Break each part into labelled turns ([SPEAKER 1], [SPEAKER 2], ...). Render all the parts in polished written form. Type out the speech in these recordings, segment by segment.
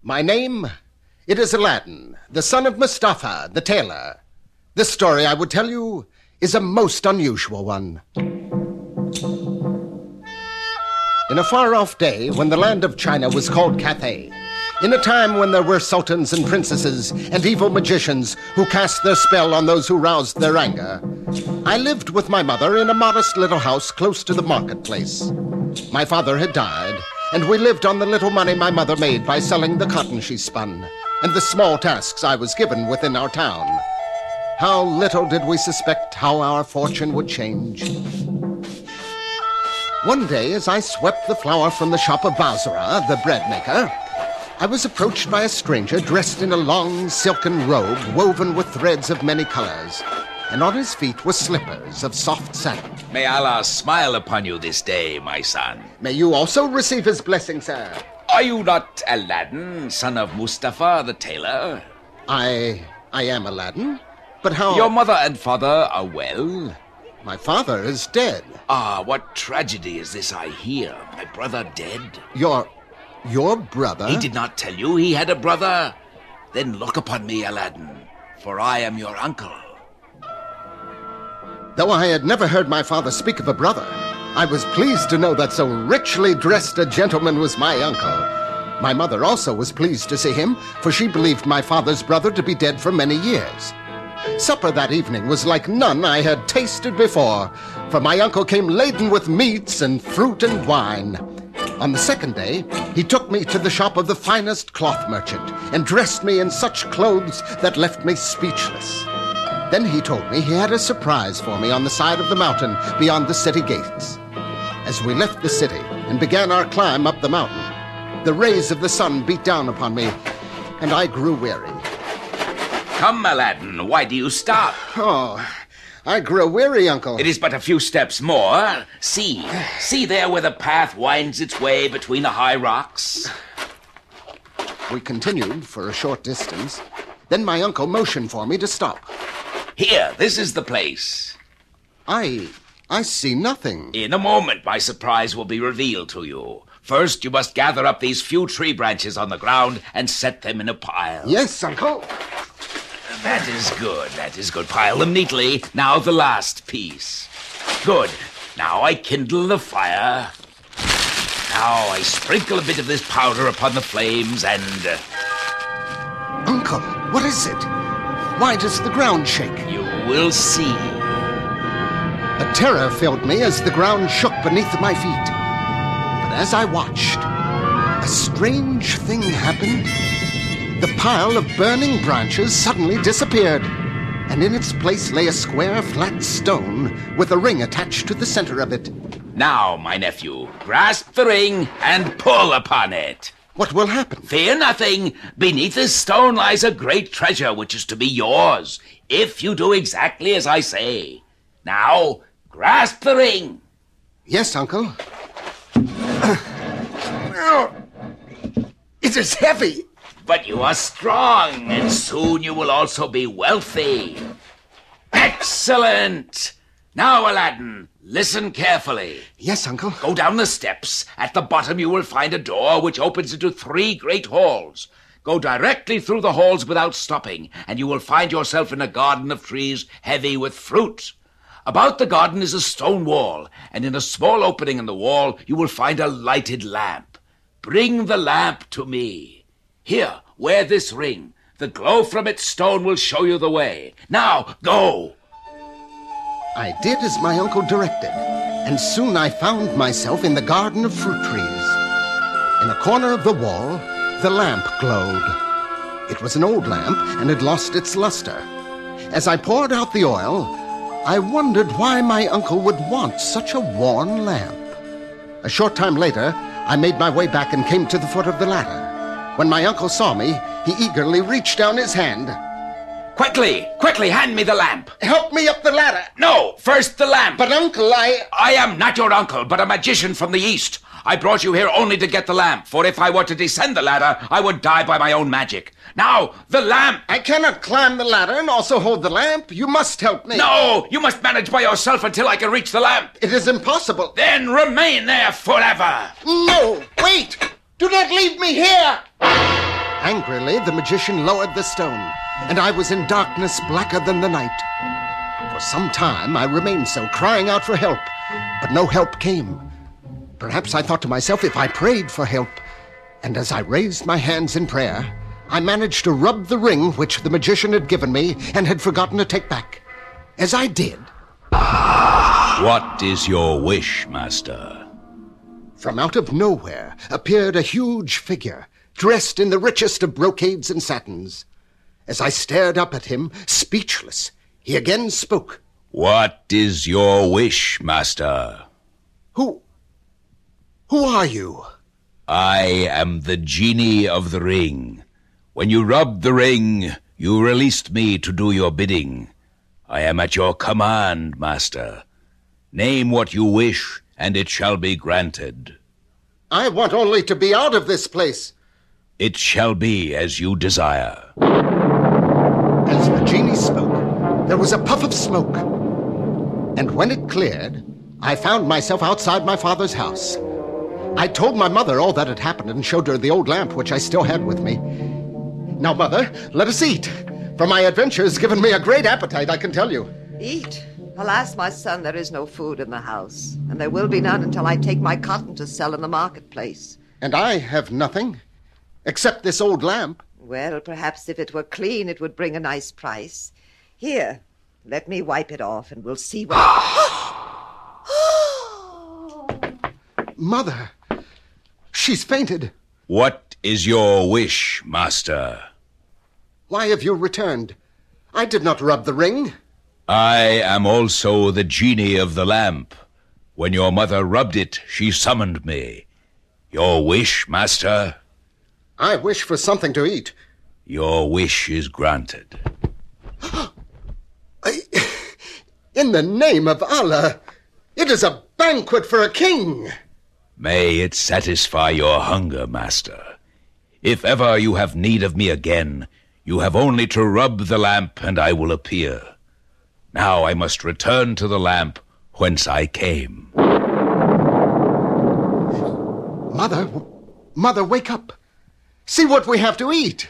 [SPEAKER 1] My name, it is Aladdin, the son of Mustafa, the tailor. This story I would tell you is a most unusual one. In a far-off day when the land of China was called Cathay, in a time when there were sultans and princesses and evil magicians who cast their spell on those who roused their anger, I lived with my mother in a modest little house close to the marketplace. My father had died, and we lived on the little money my mother made by selling the cotton she spun and the small tasks I was given within our town. How little did we suspect how our fortune would change. One day, as I swept the flour from the shop of Basra, the bread maker, I was approached by a stranger dressed in a long silken robe woven with threads of many colors, and on his feet were slippers of soft satin.
[SPEAKER 2] May Allah smile upon you this day, my son.
[SPEAKER 1] May you also receive his blessing, sir.
[SPEAKER 2] Are you not Aladdin, son of Mustafa the tailor?
[SPEAKER 1] I am Aladdin, but how...
[SPEAKER 2] Your mother and father are well?
[SPEAKER 1] My father is dead.
[SPEAKER 2] Ah, what tragedy is this I hear? My brother dead?
[SPEAKER 1] Your brother?
[SPEAKER 2] He did not tell you he had a brother? Then look upon me, Aladdin, for I am your uncle.
[SPEAKER 1] Though I had never heard my father speak of a brother, I was pleased to know that so richly dressed a gentleman was my uncle. My mother also was pleased to see him, for she believed my father's brother to be dead for many years. Supper that evening was like none I had tasted before, for my uncle came laden with meats and fruit and wine. On the second day, he took me to the shop of the finest cloth merchant and dressed me in such clothes that left me speechless. Then he told me he had a surprise for me on the side of the mountain beyond the city gates. As we left the city and began our climb up the mountain, the rays of the sun beat down upon me, and I grew weary.
[SPEAKER 2] Come, Aladdin, why do you stop?
[SPEAKER 1] Oh, I grew weary, Uncle.
[SPEAKER 2] It is but a few steps more. See there where the path winds its way between the high rocks?
[SPEAKER 1] We continued for a short distance. Then my uncle motioned for me to stop.
[SPEAKER 2] Here, this is the place.
[SPEAKER 1] I see nothing.
[SPEAKER 2] In a moment, my surprise will be revealed to you. First, you must gather up these few tree branches on the ground and set them in a pile.
[SPEAKER 1] Yes, Uncle.
[SPEAKER 2] That is good, that is good. Pile them neatly. Now the last piece. Good. Now I kindle the fire. Now I sprinkle a bit of this powder upon the flames and...
[SPEAKER 1] Uncle, what is it? Why does the ground shake?
[SPEAKER 2] You will see.
[SPEAKER 1] A terror filled me as the ground shook beneath my feet. But as I watched, a strange thing happened. The pile of burning branches suddenly disappeared, and in its place lay a square, flat stone with a ring attached to the center of it.
[SPEAKER 2] Now, my nephew, grasp the ring and pull upon it.
[SPEAKER 1] What will happen?
[SPEAKER 2] Fear nothing. Beneath this stone lies a great treasure which is to be yours, if you do exactly as I say. Now, grasp the ring.
[SPEAKER 1] Yes, Uncle. It is heavy.
[SPEAKER 2] But you are strong, and soon you will also be wealthy. Excellent! Now, Aladdin, listen carefully.
[SPEAKER 1] Yes, Uncle.
[SPEAKER 2] Go down the steps. At the bottom you will find a door which opens into 3 great halls. Go directly through the halls without stopping, and you will find yourself in a garden of trees heavy with fruit. About the garden is a stone wall, and in a small opening in the wall you will find a lighted lamp. Bring the lamp to me. Here, wear this ring. The glow from its stone will show you the way. Now, go!
[SPEAKER 1] I did as my uncle directed, and soon I found myself in the garden of fruit trees. In a corner of the wall, the lamp glowed. It was an old lamp and had lost its luster. As I poured out the oil, I wondered why my uncle would want such a worn lamp. A short time later, I made my way back and came to the foot of the ladder. When my uncle saw me, he eagerly reached down his hand.
[SPEAKER 2] Quickly, hand me the lamp.
[SPEAKER 1] Help me up the ladder.
[SPEAKER 2] No, first the lamp.
[SPEAKER 1] But, Uncle, I
[SPEAKER 2] am not your uncle, but a magician from the East. I brought you here only to get the lamp, for if I were to descend the ladder, I would die by my own magic. Now, the lamp!
[SPEAKER 1] I cannot climb the ladder and also hold the lamp. You must help me.
[SPEAKER 2] No, you must manage by yourself until I can reach the lamp.
[SPEAKER 1] It is impossible.
[SPEAKER 2] Then remain there forever.
[SPEAKER 1] No, wait! Do not leave me here! Angrily, the magician lowered the stone, and I was in darkness blacker than the night. For some time I remained so, crying out for help, but no help came. Perhaps I thought to myself, if I prayed for help, and as I raised my hands in prayer, I managed to rub the ring which the magician had given me and had forgotten to take back. As I did...
[SPEAKER 2] What is your wish, master?
[SPEAKER 1] From out of nowhere appeared a huge figure, dressed in the richest of brocades and satins. As I stared up at him, speechless, he again spoke.
[SPEAKER 2] What is your wish, master?
[SPEAKER 1] Who are you?
[SPEAKER 2] I am the genie of the ring. When you rubbed the ring, you released me to do your bidding. I am at your command, master. Name what you wish, and it shall be granted.
[SPEAKER 1] I want only to be out of this place.
[SPEAKER 2] It shall be as you desire.
[SPEAKER 1] As the genie spoke, there was a puff of smoke. And when it cleared, I found myself outside my father's house. I told my mother all that had happened and showed her the old lamp which I still had with me. Now, Mother, let us eat, for my adventure has given me a great appetite, I can tell you.
[SPEAKER 3] Eat? Alas, my son, there is no food in the house, and there will be none until I take my cotton to sell in the marketplace.
[SPEAKER 1] And I have nothing, except this old lamp.
[SPEAKER 3] Well, perhaps if it were clean, it would bring a nice price. Here, let me wipe it off, and we'll see what...
[SPEAKER 1] Mother, she's fainted.
[SPEAKER 2] What is your wish, master?
[SPEAKER 1] Why have you returned? I did not rub the ring.
[SPEAKER 2] I am also the genie of the lamp. When your mother rubbed it, she summoned me. Your wish, master?
[SPEAKER 1] I wish for something to eat.
[SPEAKER 2] Your wish is granted.
[SPEAKER 1] In the name of Allah, it is a banquet for a king.
[SPEAKER 2] May it satisfy your hunger, master. If ever you have need of me again, you have only to rub the lamp and I will appear. Now I must return to the lamp whence I came.
[SPEAKER 1] Mother, wake up. See what we have to eat.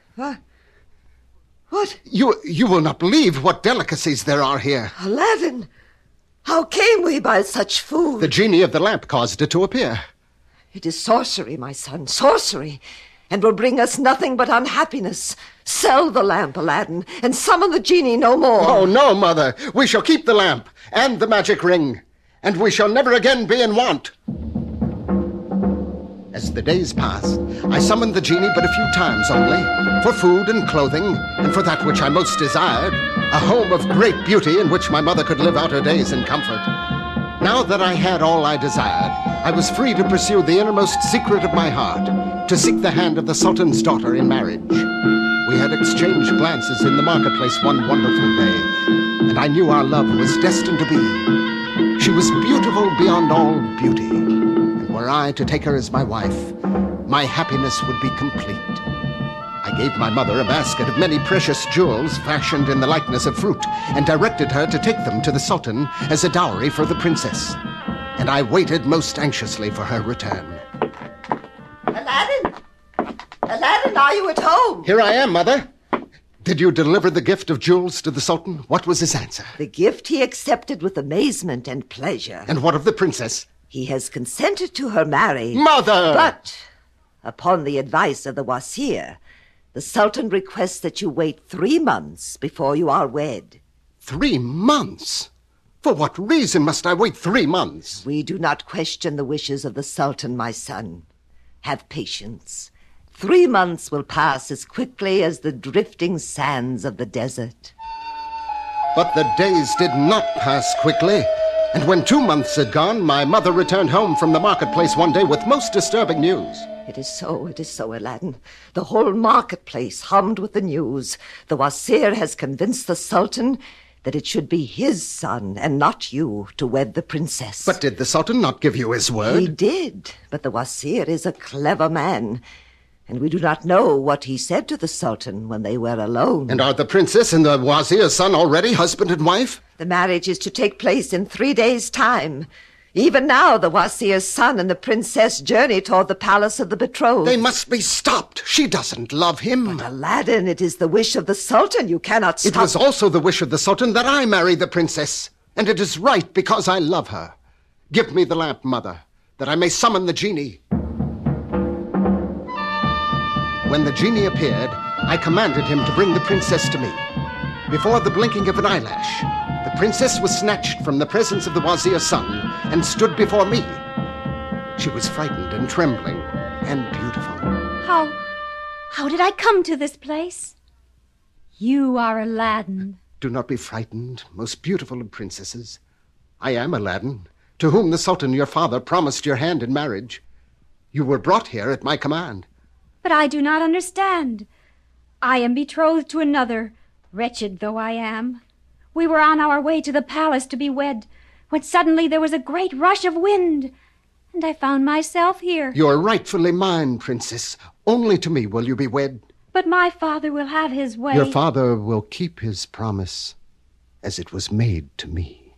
[SPEAKER 3] What?
[SPEAKER 1] You will not believe what delicacies there are here.
[SPEAKER 3] Aladdin, how came we by such food?
[SPEAKER 1] The genie of the lamp caused it to appear.
[SPEAKER 3] It is sorcery, my son, sorcery, and will bring us nothing but unhappiness. Sell the lamp, Aladdin, and summon the genie no more.
[SPEAKER 1] Oh, no, Mother. We shall keep the lamp and the magic ring, and we shall never again be in want. As the days passed, I summoned the genie but a few times only, for food and clothing, and for that which I most desired, a home of great beauty in which my mother could live out her days in comfort. Now that I had all I desired, I was free to pursue the innermost secret of my heart, to seek the hand of the Sultan's daughter in marriage. We had exchanged glances in the marketplace one wonderful day, and I knew our love was destined to be. She was beautiful beyond all beauty, and were I to take her as my wife, my happiness would be complete. I gave my mother a basket of many precious jewels fashioned in the likeness of fruit, and directed her to take them to the Sultan as a dowry for the princess. And I waited most anxiously for her return.
[SPEAKER 3] Aladdin! Aladdin, are you at home?
[SPEAKER 1] Here I am, Mother. Did you deliver the gift of jewels to the Sultan? What was his answer?
[SPEAKER 3] The gift he accepted with amazement and pleasure.
[SPEAKER 1] And what of the princess?
[SPEAKER 3] He has consented to her marriage.
[SPEAKER 1] Mother!
[SPEAKER 3] But, upon the advice of the Wazir, the Sultan requests that you wait 3 months before you are wed.
[SPEAKER 1] 3 months? For what reason must I wait 3 months?
[SPEAKER 3] We do not question the wishes of the Sultan, my son. Have patience. 3 months will pass as quickly as the drifting sands of the desert.
[SPEAKER 1] But the days did not pass quickly, and when 2 months had gone, my mother returned home from the marketplace one day with most disturbing news.
[SPEAKER 3] It is so, Aladdin. The whole marketplace hummed with the news. The Wazir has convinced the Sultan that it should be his son, and not you, to wed the princess.
[SPEAKER 1] But did the Sultan not give you his word?
[SPEAKER 3] He did, but the Wazir is a clever man, and we do not know what he said to the Sultan when they were alone.
[SPEAKER 1] And are the princess and the Wazir's son already husband and wife?
[SPEAKER 3] The marriage is to take place in 3 days' time. Even now, the Wazir's son and the princess journey toward the palace of the betrothed.
[SPEAKER 1] They must be stopped. She doesn't love him.
[SPEAKER 3] But Aladdin, it is the wish of the Sultan. You cannot stop.
[SPEAKER 1] It was also the wish of the Sultan that I marry the princess, and it is right because I love her. Give me the lamp, Mother, that I may summon the genie. When the genie appeared, I commanded him to bring the princess to me. Before the blinking of an eyelash, the princess was snatched from the presence of the Wazir's son and stood before me. She was frightened and trembling and beautiful.
[SPEAKER 4] How did I come to this place? You are Aladdin.
[SPEAKER 1] Do not be frightened, most beautiful of princesses. I am Aladdin, to whom the Sultan your father promised your hand in marriage. You were brought here at my command.
[SPEAKER 4] But I do not understand. I am betrothed to another, wretched though I am. We were on our way to the palace to be wed, when suddenly there was a great rush of wind, and I found myself here.
[SPEAKER 1] You are rightfully mine, princess. Only to me will you be wed.
[SPEAKER 4] But my father will have his way.
[SPEAKER 1] Your father will keep his promise, as it was made to me.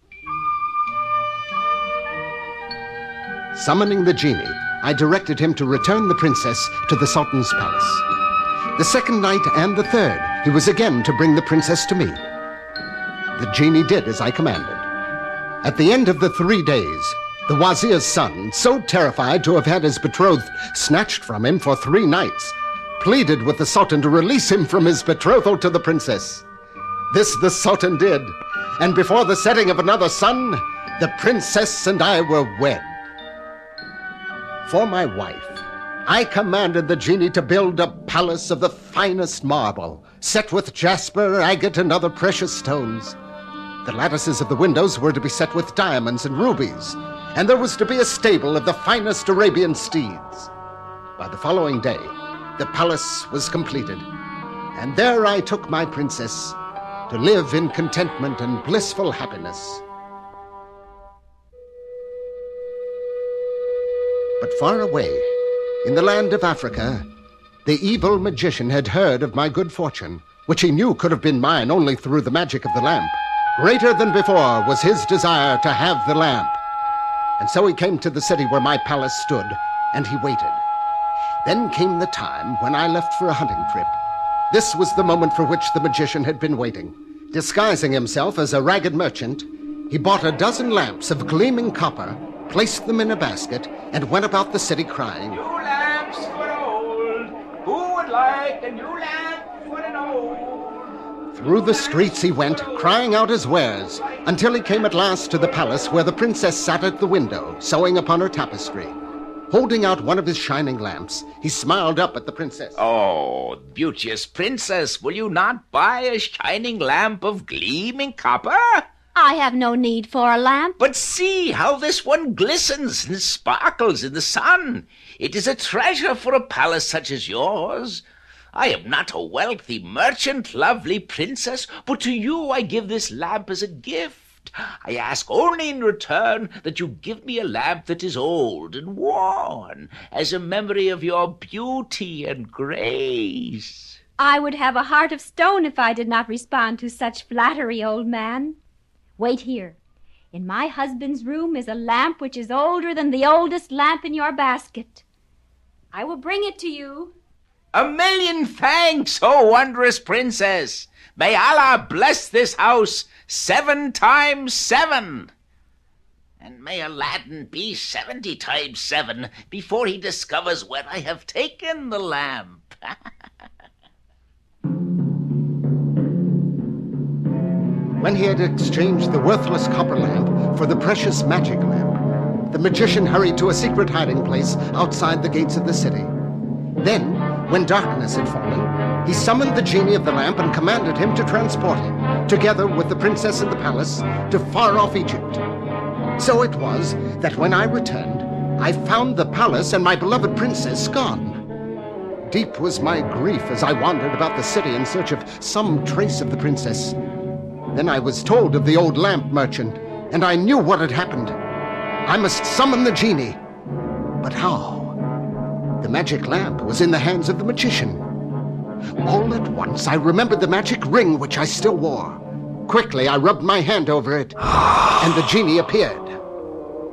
[SPEAKER 1] Summoning the genie, I directed him to return the princess to the Sultan's palace. The second night and the third, he was again to bring the princess to me. The genie did as I commanded. At the end of the 3 days, the Wazir's son, so terrified to have had his betrothed snatched from him for 3 nights, pleaded with the Sultan to release him from his betrothal to the princess. This the Sultan did, and before the setting of another sun, the princess and I were wed. For my wife, I commanded the genie to build a palace of the finest marble, set with jasper, agate, and other precious stones. The lattices of the windows were to be set with diamonds and rubies, and there was to be a stable of the finest Arabian steeds. By the following day, the palace was completed, and there I took my princess to live in contentment and blissful happiness. But far away, in the land of Africa, the evil magician had heard of my good fortune, which he knew could have been mine only through the magic of the lamp. Greater than before was his desire to have the lamp. And so he came to the city where my palace stood, and he waited. Then came the time when I left for a hunting trip. This was the moment for which the magician had been waiting. Disguising himself as a ragged merchant, he bought 12 lamps of gleaming copper, placed them in a basket, and went about the city crying,
[SPEAKER 2] New lamps for old. Who would like a new lamp for an old?
[SPEAKER 1] Through the streets he went, crying out his wares, until he came at last to the palace where the princess sat at the window, sewing upon her tapestry. Holding out one of his shining lamps, he smiled up at the princess.
[SPEAKER 2] Oh, beauteous princess, will you not buy a shining lamp of gleaming copper?
[SPEAKER 4] I have no need for a lamp.
[SPEAKER 2] But see how this one glistens and sparkles in the sun. It is a treasure for a palace such as yours. I am not a wealthy merchant, lovely princess, but to you I give this lamp as a gift. I ask only in return that you give me a lamp that is old and worn, as a memory of your beauty and grace.
[SPEAKER 4] I would have a heart of stone if I did not respond to such flattery, old man. Wait here. In my husband's room is a lamp which is older than the oldest lamp in your basket. I will bring it to you.
[SPEAKER 2] 1,000,000 thanks, O wondrous princess. May Allah bless this house 7 times 7. And may Aladdin be 70 times 7 before he discovers where I have taken the lamp.
[SPEAKER 1] When he had exchanged the worthless copper lamp for the precious magic lamp, the magician hurried to a secret hiding place outside the gates of the city. Then, when darkness had fallen, he summoned the genie of the lamp and commanded him to transport him, together with the princess and the palace, to far-off Egypt. So it was that when I returned, I found the palace and my beloved princess gone. Deep was my grief as I wandered about the city in search of some trace of the princess. Then I was told of the old lamp merchant, and I knew what had happened. I must summon the genie. But how? The magic lamp was in the hands of the magician. All at once I remembered the magic ring which I still wore. Quickly I rubbed my hand over it, and the genie appeared.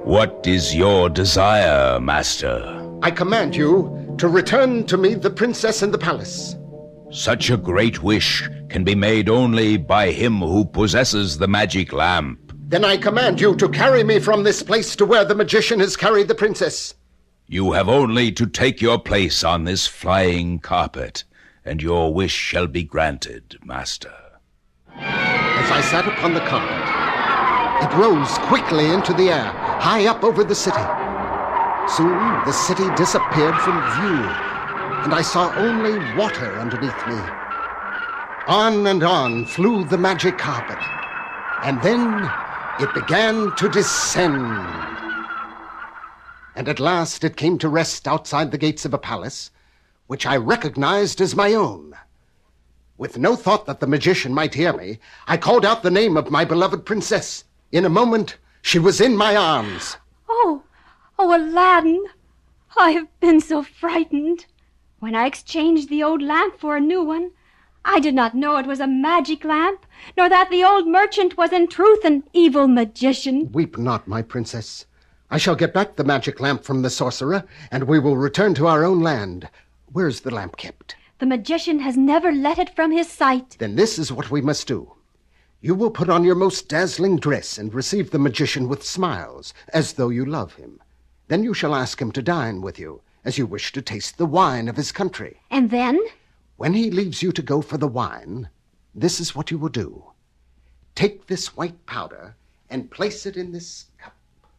[SPEAKER 2] What is your desire, master?
[SPEAKER 1] I command you to return to me the princess in the palace.
[SPEAKER 2] Such a great wish can be made only by him who possesses the magic lamp.
[SPEAKER 1] Then I command you to carry me from this place to where the magician has carried the princess.
[SPEAKER 2] You have only to take your place on this flying carpet, and your wish shall be granted, master.
[SPEAKER 1] As I sat upon the carpet, it rose quickly into the air, high up over the city. Soon the city disappeared from view, and I saw only water underneath me. On and on flew the magic carpet, and then it began to descend. And at last it came to rest outside the gates of a palace, which I recognized as my own. With no thought that the magician might hear me, I called out the name of my beloved princess. In a moment, she was in my arms.
[SPEAKER 4] Oh, Aladdin, I have been so frightened. When I exchanged the old lamp for a new one, I did not know it was a magic lamp, nor that the old merchant was in truth an evil magician.
[SPEAKER 1] Weep not, my princess. I shall get back the magic lamp from the sorcerer, and we will return to our own land. Where's the lamp kept?
[SPEAKER 4] The magician has never let it from his sight.
[SPEAKER 1] Then this is what we must do. You will put on your most dazzling dress and receive the magician with smiles, as though you love him. Then you shall ask him to dine with you, as you wish to taste the wine of his country.
[SPEAKER 4] And then?
[SPEAKER 1] When he leaves you to go for the wine, this is what you will do. Take this white powder and place it in this cup.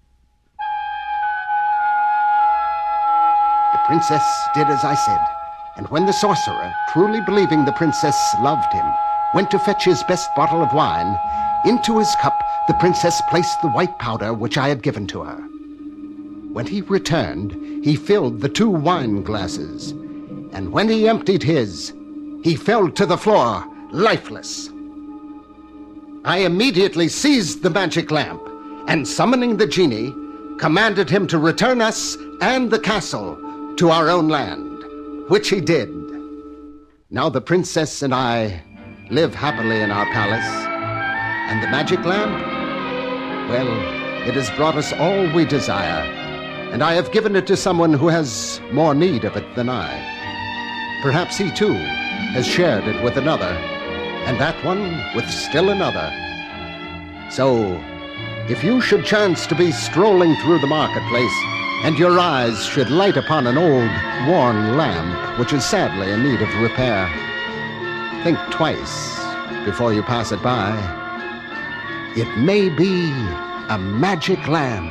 [SPEAKER 1] The princess did as I said, and when the sorcerer, truly believing the princess loved him, went to fetch his best bottle of wine, into his cup the princess placed the white powder which I had given to her. When he returned, he filled the 2 wine glasses, and when he emptied his, he fell to the floor, lifeless. I immediately seized the magic lamp, and summoning the genie, commanded him to return us and the castle to our own land, which he did. Now the princess and I live happily in our palace, and the magic lamp, well, it has brought us all we desire, and I have given it to someone who has more need of it than I. Perhaps he, too, has shared it with another, and that one with still another. So, if you should chance to be strolling through the marketplace, and your eyes should light upon an old, worn lamp which is sadly in need of repair, think twice before you pass it by. It may be a magic lamp.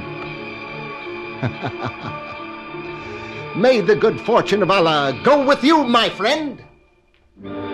[SPEAKER 1] May the good fortune of Allah go with you, my friend!